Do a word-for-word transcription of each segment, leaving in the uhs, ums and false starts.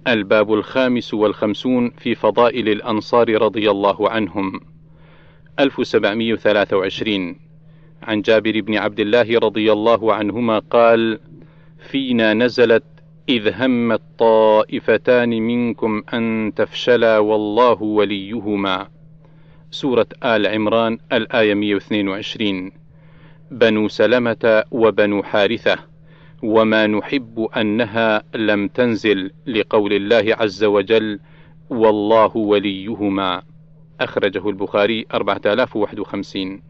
الباب الخامس والخمسون في فضائل الأنصار رضي الله عنهم. ألف وسبعمائة وثلاثة وعشرين. عن جابر بن عبد الله رضي الله عنهما قال: فينا نزلت إذ همت طائفتان منكم أن تفشلا والله وليهما. سورة آل عمران الآية مئة واثنين وعشرين. بنو سلمة وبنو حارثة، وما نحب أنها لم تنزل لقول الله عز وجل: والله وليهما. أخرجه البخاري أربعة آلاف وواحد وخمسين.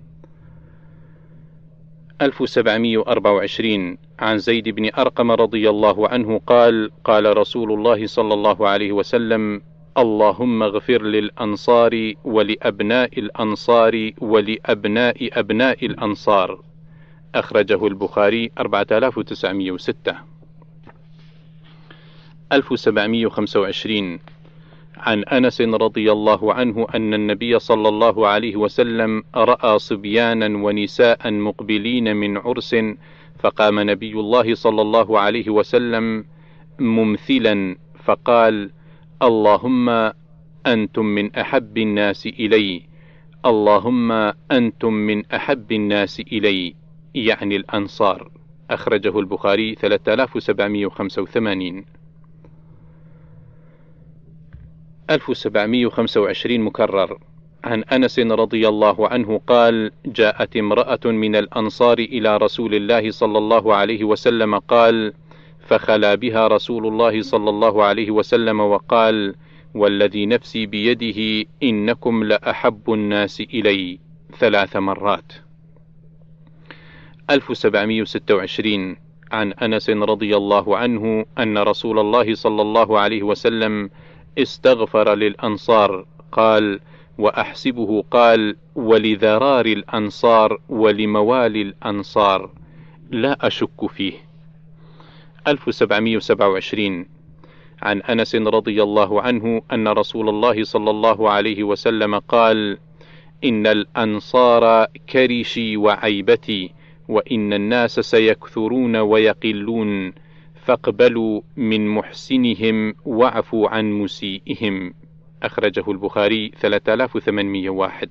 ألف وسبعمائة وأربعة وعشرين. عن زيد بن أرقم رضي الله عنه قال: قال رسول الله صلى الله عليه وسلم: اللهم اغفر للأنصار ولأبناء الأنصار ولأبناء أبناء الأنصار. أخرجه البخاري أربعة آلاف وتسعمائة وستة. ألف وسبعمائة وخمسة وعشرين. عن أنس رضي الله عنه أن النبي صلى الله عليه وسلم رأى صبيانا ونساء مقبلين من عرس، فقام نبي الله صلى الله عليه وسلم ممثلا فقال: اللهم أنتم من أحب الناس إلي، اللهم أنتم من أحب الناس إلي، يعني الأنصار. أخرجه البخاري ثلاثة آلاف وسبعمائة وخمسة وثمانين. ألف وسبعمائة وخمسة وعشرين مكرر. عن أنس رضي الله عنه قال: جاءت امرأة من الأنصار إلى رسول الله صلى الله عليه وسلم قال: فخلا بها رسول الله صلى الله عليه وسلم وقال: والذي نفسي بيده إنكم لأحب الناس إلي، ثلاث مرات. ألف وسبعمائة وستة وعشرين. عن أنس رضي الله عنه أن رسول الله صلى الله عليه وسلم استغفر للأنصار قال: وأحسبه قال: ولذرار الأنصار ولموالي الأنصار، لا أشك فيه. ألف وسبعمائة وسبعة وعشرين. عن أنس رضي الله عنه أن رسول الله صلى الله عليه وسلم قال: إن الأنصار كرشي وعيبتي، وإن الناس سيكثرون ويقلون، فاقبلوا من محسنهم واعفوا عن مسيئهم. أخرجه البخاري ثلاثة آلاف وثمانمائة وواحد.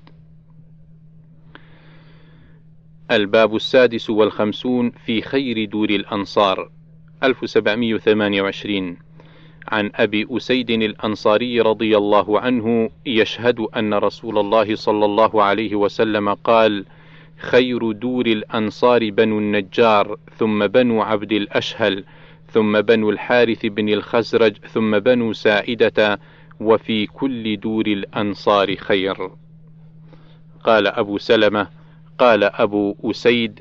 الباب السادس والخمسون في خير دور الأنصار. ألف وسبعمائة وثمانية وعشرين. عن أبي أسيد الأنصاري رضي الله عنه يشهد أن رسول الله صلى الله عليه وسلم قال: خير دور الأنصار بنو النجار، ثم بنو عبد الأشهل، ثم بنو الحارث بن الخزرج، ثم بنو سائدة، وفي كل دور الأنصار خير. قال أبو سلمة: قال أبو أسيد: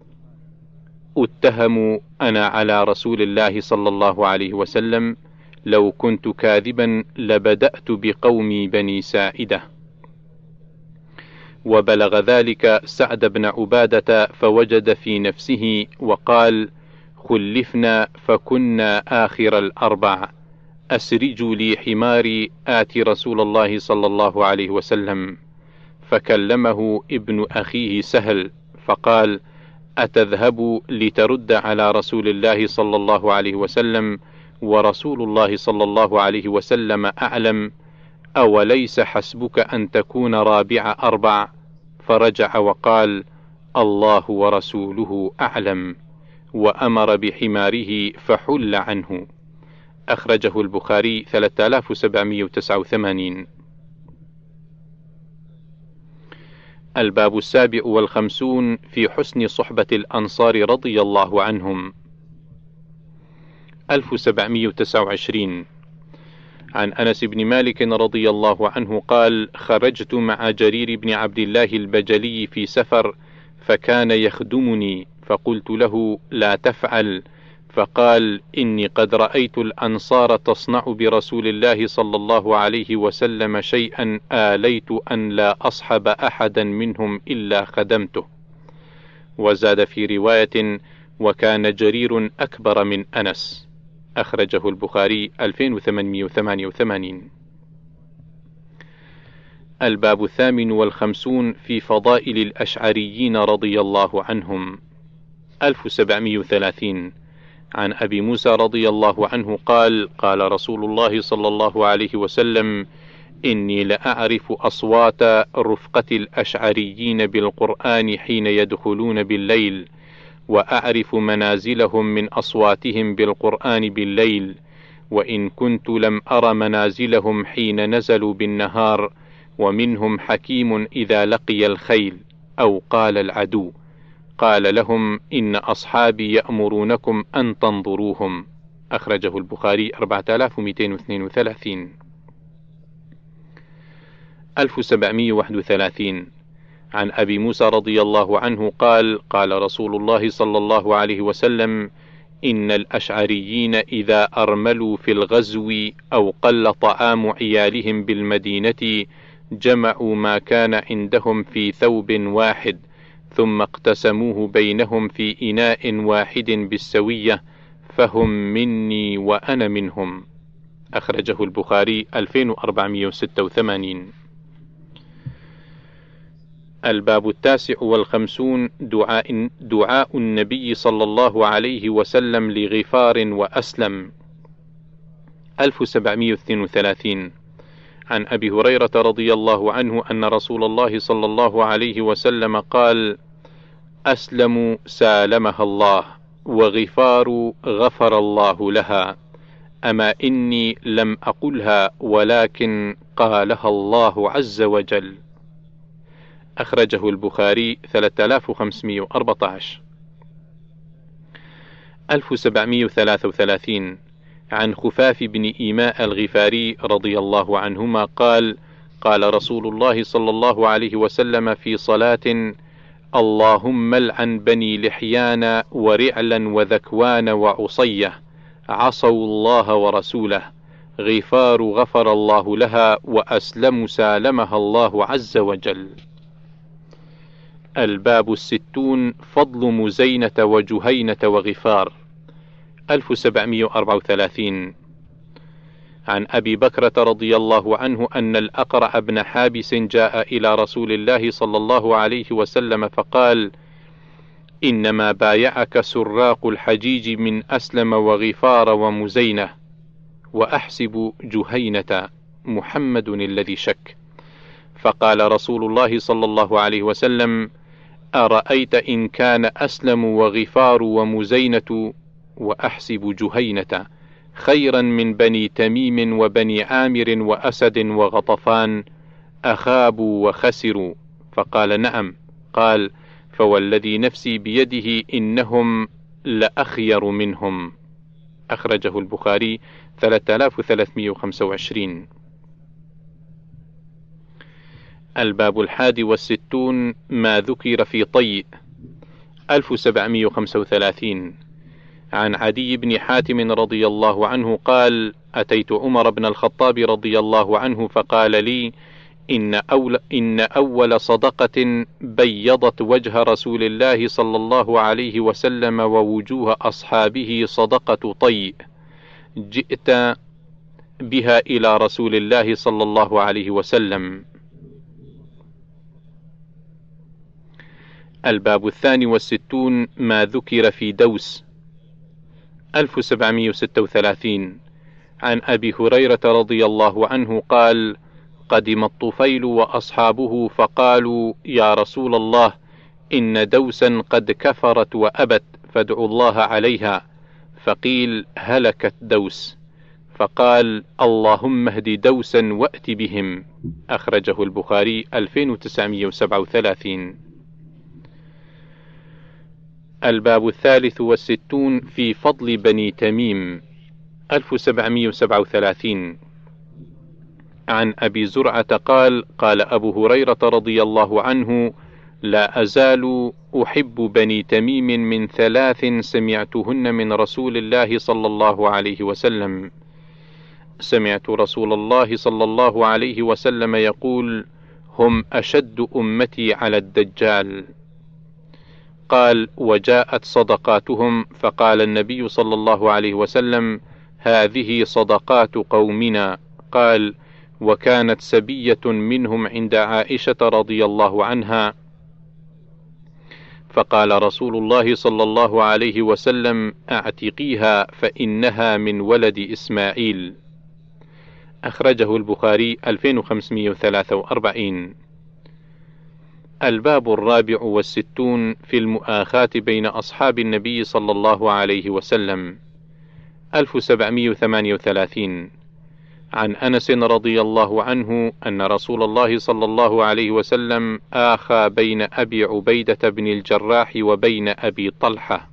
اتهم أنا على رسول الله صلى الله عليه وسلم، لو كنت كاذبا لبدأت بقومي بني سائدة. وبلغ ذلك سعد بن عبادة فوجد في نفسه وقال: خلفنا فكنا آخر الأربع، أسرجوا لي حماري آتي رسول الله صلى الله عليه وسلم. فكلمه ابن أخيه سهل فقال: أتذهب لترد على رسول الله صلى الله عليه وسلم ورسول الله صلى الله عليه وسلم أعلم؟ أوليس حسبك أن تكون رابع أربع؟ فرجع وقال: الله ورسوله أعلم، وأمر بحماره فحل عنه. أخرجه البخاري ثلاثة آلاف وسبعمائة وتسعة وثمانين. الباب السابع والخمسون في حسن صحبة الأنصار رضي الله عنهم. ألف وسبعمائة وتسعة وعشرين. عن أنس بن مالك رضي الله عنه قال: خرجت مع جرير بن عبد الله البجلي في سفر، فكان يخدمني، فقلت له: لا تفعل. فقال: إني قد رأيت الأنصار تصنع برسول الله صلى الله عليه وسلم شيئا آليت أن لا أصحب أحدا منهم إلا خدمته. وزاد في رواية: وكان جرير أكبر من أنس. أخرجه البخاري ألفين وثمانمائة وثمانية وثمانين. الباب الثامن والخمسون في فضائل الأشعريين رضي الله عنهم. ألف وسبعمائة وثلاثين. عن أبي موسى رضي الله عنه قال قال رسول الله صلى الله عليه وسلم: إني لأعرف أصوات رفقة الأشعريين بالقرآن حين يدخلون بالليل، وأعرف منازلهم من أصواتهم بالقرآن بالليل، وإن كنت لم أر منازلهم حين نزلوا بالنهار، ومنهم حكيم إذا لقي الخيل أو قال العدو قال لهم: إن أصحابي يأمرونكم أن تنظروهم. أخرجه البخاري أربعة آلاف ومئتين واثنين وثلاثين. ألف وسبعمئة وواحد وثلاثين. عن أبي موسى رضي الله عنه قال قال رسول الله صلى الله عليه وسلم: إن الأشعريين إذا أرملوا في الغزو أو قل طعام عيالهم بالمدينة جمعوا ما كان عندهم في ثوب واحد، ثم اقتسموه بينهم في إناء واحد بالسوية، فهم مني وأنا منهم. أخرجه البخاري ألفين وأربعمئة وستة وثمانين. الباب التاسع والخمسون: دعاء, دعاء النبي صلى الله عليه وسلم لغفار وأسلم. ألف وسبعمئة واثنين وثلاثين. عن أبي هريرة رضي الله عنه أن رسول الله صلى الله عليه وسلم قال: أسلم سالمها الله، وغفار غفر الله لها، أما إني لم أقلها ولكن قالها الله عز وجل. أخرجه البخاري ثلاثة آلاف وخمسمئة وأربعة عشر. ألف وسبعمئة وثلاثة وثلاثين. عن خفاف بن إيماء الغفاري رضي الله عنهما قال قال رسول الله صلى الله عليه وسلم في صلاة: اللهم لعن بني لحيان ورعلا وذكوان وعصية، عصوا الله ورسوله، غفار غفر الله لها، وأسلم سالمها الله عز وجل. الباب الستون: فضل مزينة وجهينة وغفار. ألف وسبعمئة وأربعة وثلاثين. عن أبي بكرة رضي الله عنه أن الأقرع بن حابس جاء إلى رسول الله صلى الله عليه وسلم فقال: إنما بايعك سراق الحجيج من أسلم وغفار ومزينة، وأحسب جهينة محمد الذي شك. فقال رسول الله صلى الله عليه وسلم: أرأيت إن كان أسلم وغفار ومزينة وأحسب جهينة خيرا من بني تميم وبني عامر وأسد وغطفان، أخابوا وخسروا؟ فقال: نعم. قال: فوالذي نفسي بيده إنهم لأخير منهم. أخرجه البخاري ثلاثة آلاف وثلاثمئة وخمسة وعشرين. الباب الحادي والستون: ما ذكر في طيء. ألف وسبعمئة وخمسة وثلاثين. عن عدي بن حاتم رضي الله عنه قال: أتيت عمر بن الخطاب رضي الله عنه فقال لي: إن أول, إن أول صدقة بيضت وجه رسول الله صلى الله عليه وسلم ووجوه أصحابه صدقة طيء، جئت بها إلى رسول الله صلى الله عليه وسلم. الباب الثاني والستون: ما ذكر في دوس. ألف وسبعمئة وستة وثلاثين. عن أبي هريرة رضي الله عنه قال: قدم الطفيل وأصحابه فقالوا: يا رسول الله، إن دوسا قد كفرت وأبت، فادعوا الله عليها. فقيل: هلكت دوس. فقال: اللهم اهد دوسا وأت بهم. أخرجه البخاري ألفين وتسعمئة وسبعة وثلاثين. الباب الثالث والستون: في فضل بني تميم. ألف وسبعمئة وسبعة وثلاثين. عن أبي زرعة قال: قال أبو هريرة رضي الله عنه: لا أزال أحب بني تميم من ثلاث سمعتهن من رسول الله صلى الله عليه وسلم. سمعت رسول الله صلى الله عليه وسلم يقول: هم أشد أمتي على الدجال. قال: وجاءت صدقاتهم، فقال النبي صلى الله عليه وسلم: هذه صدقات قومنا. قال: وكانت سبية منهم عند عائشة رضي الله عنها، فقال رسول الله صلى الله عليه وسلم: اعتقيها فإنها من ولد إسماعيل. أخرجه البخاري ألفين وخمسمائة وثلاثة وأربعين. الباب الرابع والستون في المؤاخاة بين أصحاب النبي صلى الله عليه وسلم. ألف وسبعمائة وثمانية وثلاثين. عن أنس رضي الله عنه أن رسول الله صلى الله عليه وسلم آخى بين أبي عبيدة بن الجراح وبين أبي طلحة.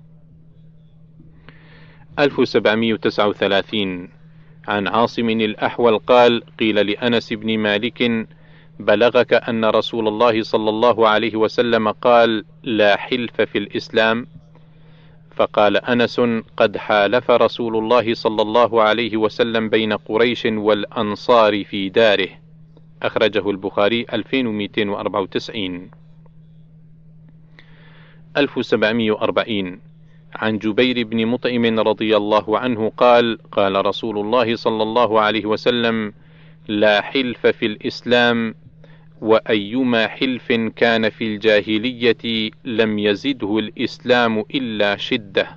ألف وسبعمائة وتسعة وثلاثين. عن عاصم الأحول قال: قيل لأنس بن مالك: بلغك أن رسول الله صلى الله عليه وسلم قال: لا حلف في الإسلام؟ فقال أنس: قد حالف رسول الله صلى الله عليه وسلم بين قريش والأنصار في داره. أخرجه البخاري ألفين ومئتين وأربعة وتسعين. ألف وسبعمائة وأربعين. عن جبير بن مطعم رضي الله عنه قال: قال رسول الله صلى الله عليه وسلم: لا حلف في الإسلام، وأيما حلف كان في الجاهلية لم يزده الإسلام إلا شدة.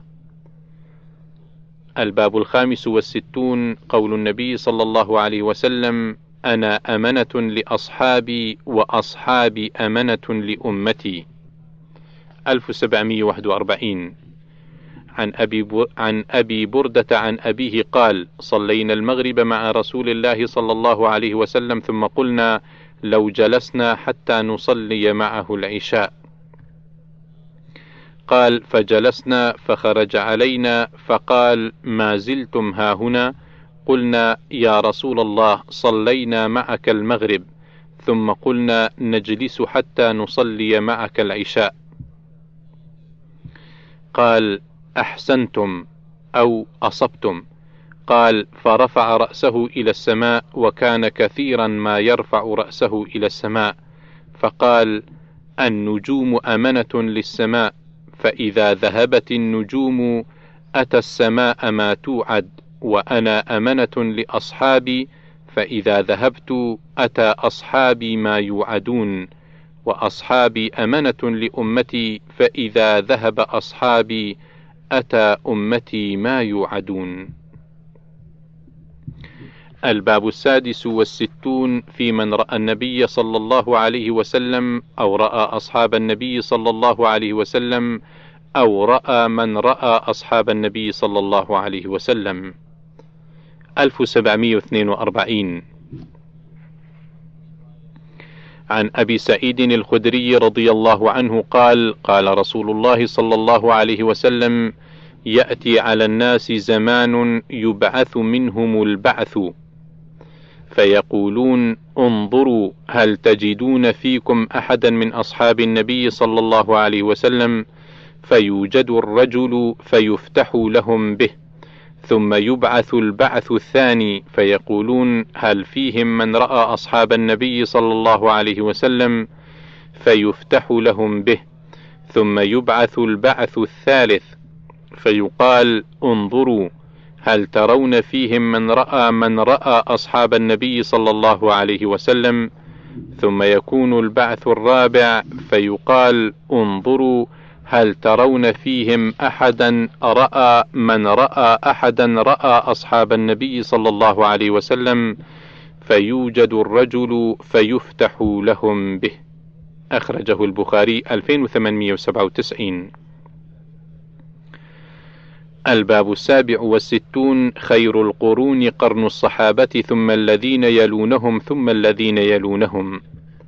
الباب الخامس والستون قول النبي صلى الله عليه وسلم: أنا أمنة لأصحابي وأصحابي أمنة لأمتي. ألف وسبعمائة وواحد وأربعين. عن أبي, عن أبي بردة عن أبيه قال: صلينا المغرب مع رسول الله صلى الله عليه وسلم ثم قلنا: لو جلسنا حتى نصلي معه العشاء. قال: فجلسنا فخرج علينا فقال: ما زلتم هاهنا؟ قلنا: يا رسول الله صلينا معك المغرب. ثم قلنا: نجلس حتى نصلي معك العشاء. قال: أحسنتم أو أصبتم. قال: فرفع رأسه إلى السماء، وكان كثيرا ما يرفع رأسه إلى السماء، فقال: النجوم أمنة للسماء، فإذا ذهبت النجوم أتى السماء ما توعد، وأنا أمنة لأصحابي، فإذا ذهبت أتى أصحابي ما يوعدون، وأصحابي أمنة لأمتي، فإذا ذهب أصحابي أتى أمتي ما يوعدون. الباب السادس والستون في من رأى النبي صلى الله عليه وسلم أو رأى أصحاب النبي صلى الله عليه وسلم أو رأى من رأى أصحاب النبي صلى الله عليه وسلم. ألف وسبعمائة واثنين وأربعين. عن أبي سعيد الخدري رضي الله عنه قال: قال رسول الله صلى الله عليه وسلم: يأتي على الناس زمان يبعث منهم البعث، فيقولون: انظروا هل تجدون فيكم أحدا من أصحاب النبي صلى الله عليه وسلم؟ فيوجد الرجل فيفتح لهم به، ثم يبعث البعث الثاني فيقولون: هل فيهم من رأى أصحاب النبي صلى الله عليه وسلم؟ فيفتح لهم به، ثم يبعث البعث الثالث فيقال: انظروا هل ترون فيهم من رأى من رأى أصحاب النبي صلى الله عليه وسلم؟ ثم يكون البعث الرابع فيقال: انظروا هل ترون فيهم أحدا رأى من رأى أحدا رأى أصحاب النبي صلى الله عليه وسلم؟ فيوجد الرجل فيفتح لهم به. أخرجه البخاري ألفين وثمانمائة وسبعة وتسعين. الباب السابع والستون خير القرون قرن الصحابة ثم الذين يلونهم ثم الذين يلونهم.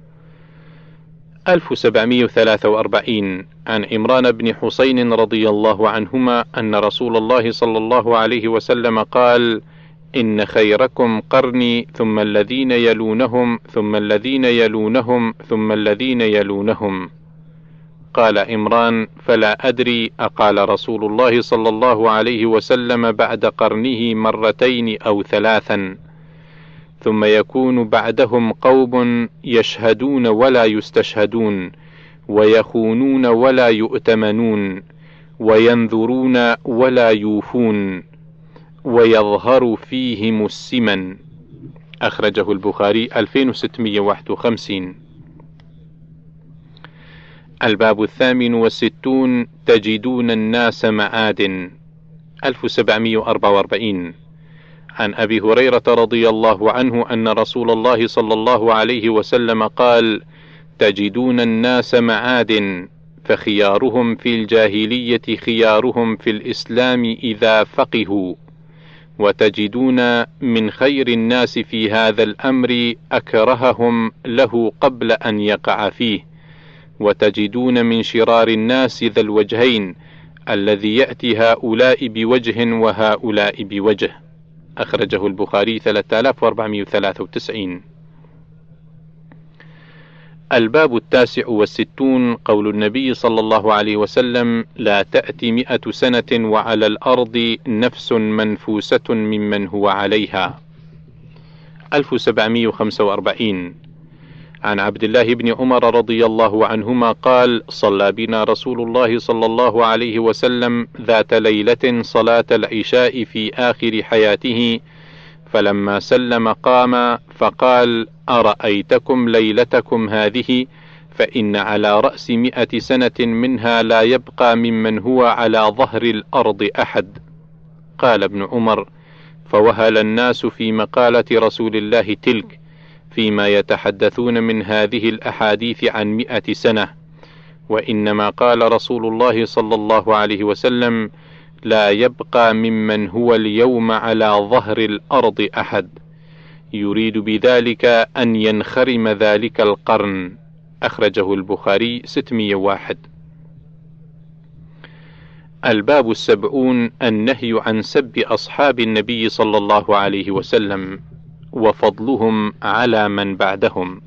ألف وسبعمائة وثلاثة وأربعين. عن عمران بن حسين رضي الله عنهما أن رسول الله صلى الله عليه وسلم قال: إن خيركم قرني ثم الذين يلونهم ثم الذين يلونهم ثم الذين يلونهم. قال عمران: فلا أدري أقال رسول الله صلى الله عليه وسلم بعد قرنه مرتين أو ثلاثا؟ ثم يكون بعدهم قوم يشهدون ولا يستشهدون، ويخونون ولا يؤتمنون، وينذرون ولا يوفون، ويظهر فيهم السمن. أخرجه البخاري ألفين وستمائة وواحد وخمسين. الباب الثامن والستون تجدون الناس معادن. ألف وسبعمائة وأربعة وأربعين. عن أبي هريرة رضي الله عنه أن رسول الله صلى الله عليه وسلم قال: تجدون الناس معادن، فخيارهم في الجاهلية خيارهم في الإسلام إذا فقهوا، وتجدون من خير الناس في هذا الأمر أكرههم له قبل أن يقع فيه، وتجدون من شرار الناس ذا الوجهين الذي يأتي هؤلاء بوجه وهؤلاء بوجه. أخرجه البخاري ثلاثة آلاف وأربعمائة وثلاثة وتسعين. الباب التاسع والستون قول النبي صلى الله عليه وسلم: لا تأتي مئة سنة وعلى الأرض نفس منفوسة ممن هو عليها. ألف وسبعمائة وخمسة وأربعين. عن عبد الله بن عمر رضي الله عنهما قال: صلى بنا رسول الله صلى الله عليه وسلم ذات ليلة صلاة العشاء في آخر حياته، فلما سلم قام فقال: أرأيتكم ليلتكم هذه؟ فإن على رأس مئة سنة منها لا يبقى ممن هو على ظهر الأرض أحد. قال ابن عمر: فوهل الناس في مقالة رسول الله تلك، فيما يتحدثون من هذه الأحاديث عن مئة سنة، وإنما قال رسول الله صلى الله عليه وسلم: لا يبقى ممن هو اليوم على ظهر الأرض أحد، يريد بذلك أن ينخرم ذلك القرن. أخرجه البخاري ستمائة وواحد. الباب السبعون النهي عن سب أصحاب النبي صلى الله عليه وسلم وفضلهم على من بعدهم.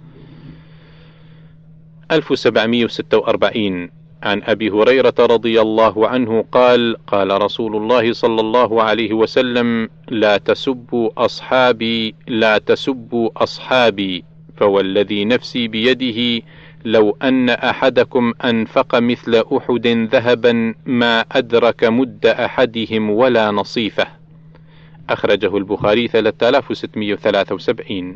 ألف وسبعمائة وستة وأربعين. عن أبي هريرة رضي الله عنه قال: قال رسول الله صلى الله عليه وسلم: لا تسبوا أصحابي لا تسبوا أصحابي، فوالذي نفسي بيده لو أن أحدكم أنفق مثل أحد ذهبا ما أدرك مد أحدهم ولا نصيفه. أخرجه البخاري ثلاثة آلاف وستمائة وثلاثة وسبعين.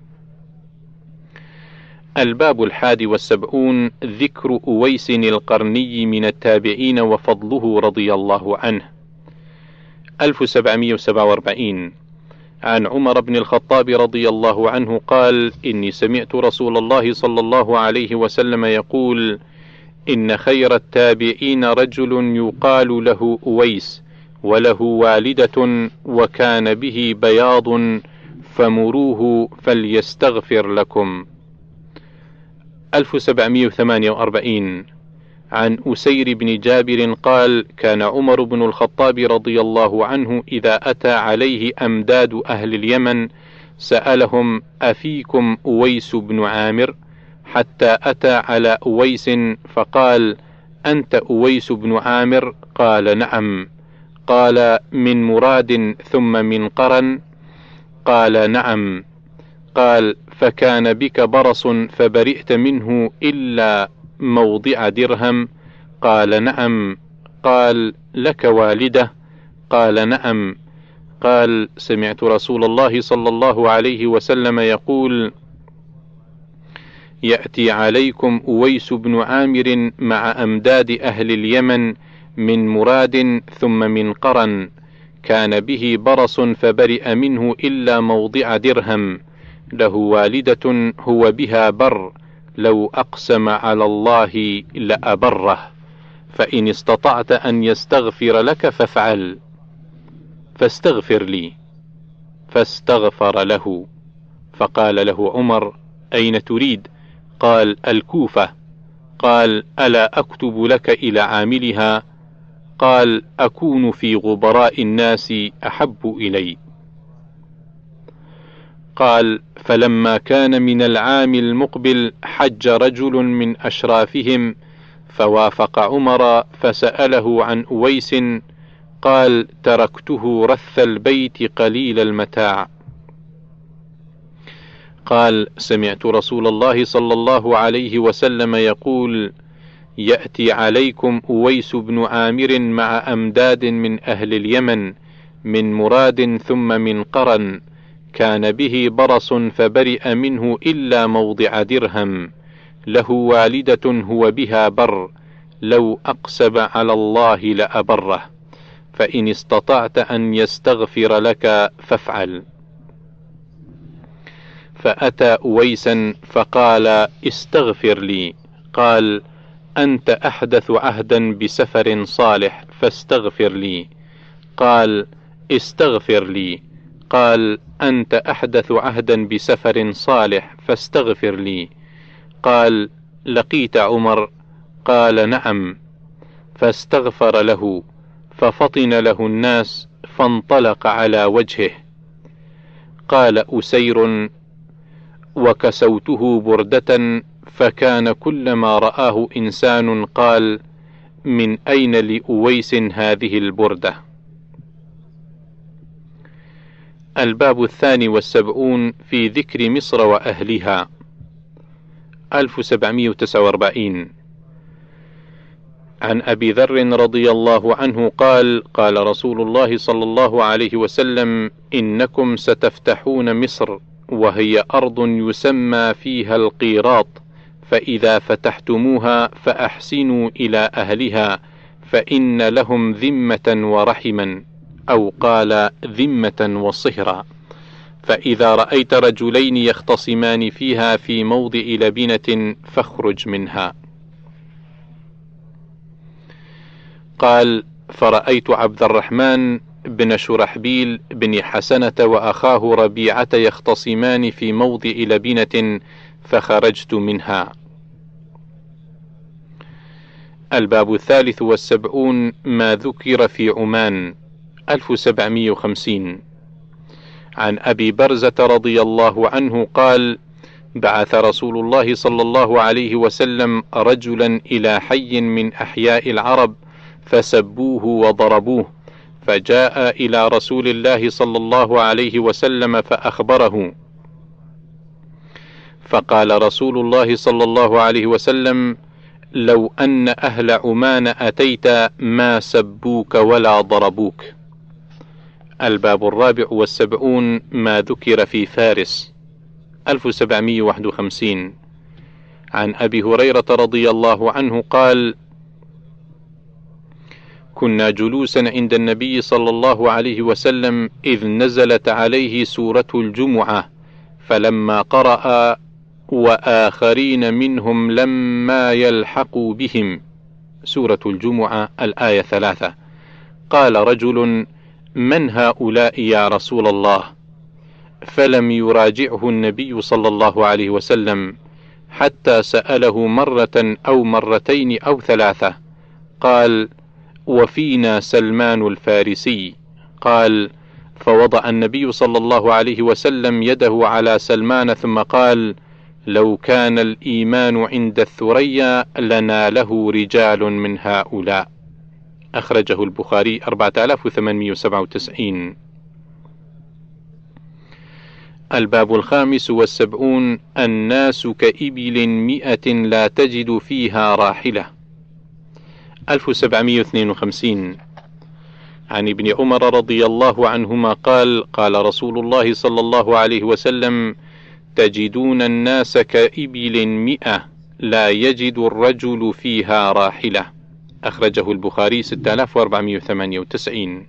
الباب الحادي والسبعون ذكر أويس القرني من التابعين وفضله رضي الله عنه. ألف وسبعمائة وسبعة وأربعين. عن عمر بن الخطاب رضي الله عنه قال: إني سمعت رسول الله صلى الله عليه وسلم يقول: إن خير التابعين رجل يقال له أويس، وله والدة وكان به بياض، فمروه فليستغفر لكم. ألف وسبعمائة وثمانية وأربعين. عن أسير بن جابر قال: كان عمر بن الخطاب رضي الله عنه إذا أتى عليه أمداد أهل اليمن سألهم: أفيكم أويس بن عامر؟ حتى أتى على أويس فقال: أنت أويس بن عامر؟ قال: نعم. قال: من مراد ثم من قرن؟ قال: نعم. قال: فكان بك برص فبرئت منه إلا موضع درهم؟ قال: نعم. قال: لك والدة؟ قال: نعم. قال: سمعت رسول الله صلى الله عليه وسلم يقول: يأتي عليكم أويس بن عامر مع أمداد أهل اليمن من مراد ثم من قرن، كان به برص فبرئ منه إلا موضع درهم، له والدة هو بها بر، لو أقسم على الله لأبره، فإن استطعت أن يستغفر لك فافعل، فاستغفر لي. فاستغفر له. فقال له عمر: أين تريد؟ قال: الكوفة. قال: ألا أكتب لك إلى عاملها؟ قال: أكون في غبراء الناس أحب إلي. قال: فلما كان من العام المقبل حج رجل من أشرافهم فوافق عمر فسأله عن أويس، قال: تركته رث البيت قليل المتاع. قال: سمعت رسول الله صلى الله عليه وسلم يقول: يأتي عليكم أويس بن عامر مع أمداد من أهل اليمن من مراد ثم من قرن، كان به برص فبرئ منه إلا موضع درهم، له والدة هو بها بر، لو أقسم على الله لأبره، فإن استطعت أن يستغفر لك فافعل. فأتى أويسا فقال: استغفر لي. قال: أنت أحدث عهدا بسفر صالح فاستغفر لي. قال: استغفر لي. قال: أنت أحدث عهدا بسفر صالح فاستغفر لي. قال: لقيت عمر؟ قال: نعم. فاستغفر له، ففطن له الناس فانطلق على وجهه. قال أسير: وكسوته بردة، فكان كلما رآه إنسان قال: من أين لأويس هذه البردة؟ الباب الثاني والسبعون في ذكر مصر وأهلها. ألف وسبعمائة وتسعة وأربعين. عن أبي ذر رضي الله عنه قال: قال رسول الله صلى الله عليه وسلم: إنكم ستفتحون مصر، وهي أرض يسمى فيها القيراط، فإذا فتحتموها فأحسنوا إلى أهلها، فإن لهم ذمة ورحما، أو قال ذمة وصهرا. فإذا رأيت رجلين يختصمان فيها في موضع لبنة فاخرج منها. قال: فرأيت عبد الرحمن بن شرحبيل بن حسنة وأخاه ربيعة يختصمان في موضع لبنة فخرجت منها. الباب الثالث والسبعون ما ذكر في عمان. ألف وسبعمائة وخمسين. عن أبي برزة رضي الله عنه قال: بعث رسول الله صلى الله عليه وسلم رجلا إلى حي من أحياء العرب فسبوه وضربوه، فجاء إلى رسول الله صلى الله عليه وسلم فأخبره، فقال رسول الله صلى الله عليه وسلم: لو أن أهل عمان أتيت ما سبوك ولا ضربوك. الباب الرابع والسبعون ما ذكر في فارس. ألف وسبعمائة وواحد وخمسين. عن أبي هريرة رضي الله عنه قال: كنا جلوسا عند النبي صلى الله عليه وسلم إذ نزلت عليه سورة الجمعة، فلما قرأ: وآخرين منهم لما يلحقوا بهم، سورة الجمعة الآية ثلاثة، قال رجل: من هؤلاء يا رسول الله؟ فلم يراجعه النبي صلى الله عليه وسلم حتى سأله مرة أو مرتين أو ثلاثة. قال: وفينا سلمان الفارسي. قال: فوضع النبي صلى الله عليه وسلم يده على سلمان ثم قال: لو كان الإيمان عند الثريا لناله رجال من هؤلاء. أخرجه البخاري أربعة آلاف وثمانمائة وسبعة وتسعين. الباب الخامس والسبعون الناس كإبل مئة لا تجد فيها راحلة. ألف وسبعمائة واثنين وخمسين. عن ابن عمر رضي الله عنهما قال: قال رسول الله صلى الله عليه وسلم: تجدون الناس كإبل مئة لا يجد الرجل فيها راحلة. أخرجه البخاري ستة آلاف وأربعمائة وثمانية وتسعين.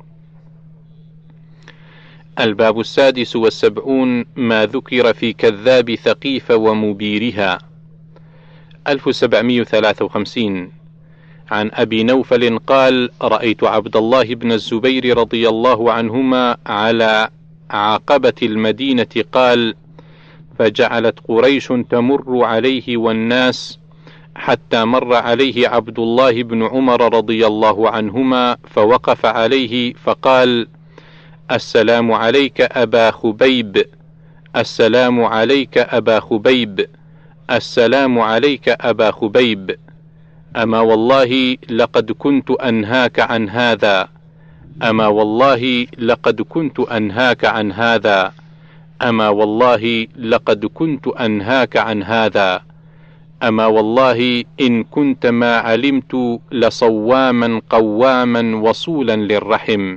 الباب السادس والسبعون ما ذكر في كذاب ثقيف ومبيرها. ألف وسبعمائة وثلاثة وخمسين. عن أبي نوفل قال: رأيت عبد الله بن الزبير رضي الله عنهما على عقبة المدينة قال: فجعلت قريش تمر عليه والناس، حتى مر عليه عبد الله بن عمر رضي الله عنهما فوقف عليه فقال: السلام عليك أبا خبيب، السلام عليك أبا خبيب، السلام عليك أبا خبيب، أما والله لقد كنت أنهاك عن هذا، أما والله لقد كنت أنهاك عن هذا، أما والله لقد كنت أنهاك عن هذا، أما والله إن كنت ما علمت لصواما قواما وصولا للرحم.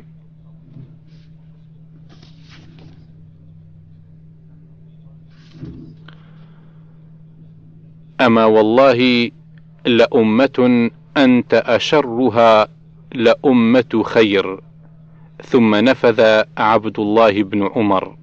أما والله لأمة أنت أشرها لأمة خير. ثم نفذ عبد الله بن عمر.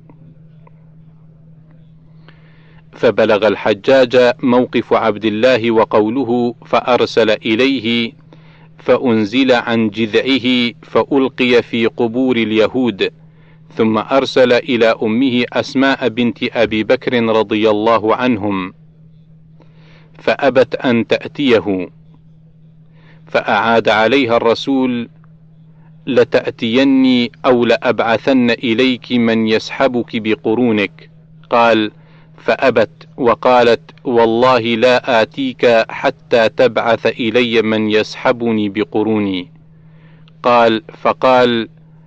فبلغ الحجاج موقف عبد الله وقوله، فأرسل إليه فأنزل عن جذعه فألقي في قبور اليهود، ثم أرسل إلى أمه أسماء بنت أبي بكر رضي الله عنهم فأبت أن تأتيه، فأعاد عليها الرسول: لتأتيني أو لأبعثن إليك من يسحبك بقرونك. قال: فأبت وقالت: والله لا آتيك حتى تبعث إلي من يسحبني بقروني. قال: فقال: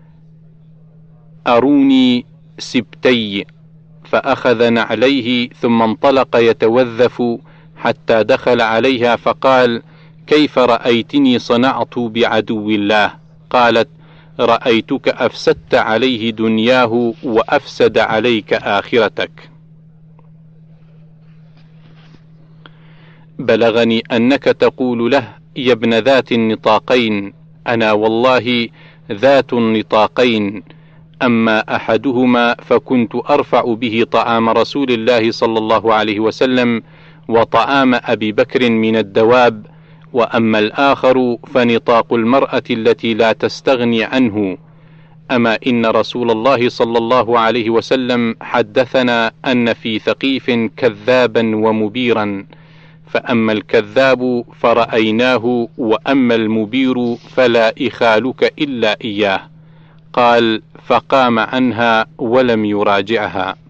أروني سبتي. فأخذ نعليه ثم انطلق يتوذف حتى دخل عليها فقال: كيف رأيتني صنعت بعدو الله؟ قالت: رأيتك أفسدت عليه دنياه وأفسد عليك آخرتك. بلغني أنك تقول له: يا ابن ذات النطاقين، أنا والله ذات النطاقين، أما أحدهما فكنت أرفع به طعام رسول الله صلى الله عليه وسلم وطعام أبي بكر من الدواب، وأما الآخر فنطاق المرأة التي لا تستغني عنه. أما إن رسول الله صلى الله عليه وسلم حدثنا أن في ثقيف كذابا ومبيرا، فأما الكذاب فرأيناه، وأما المبير فلا إخالك إلا إياه. قال: فقام عنها ولم يراجعها.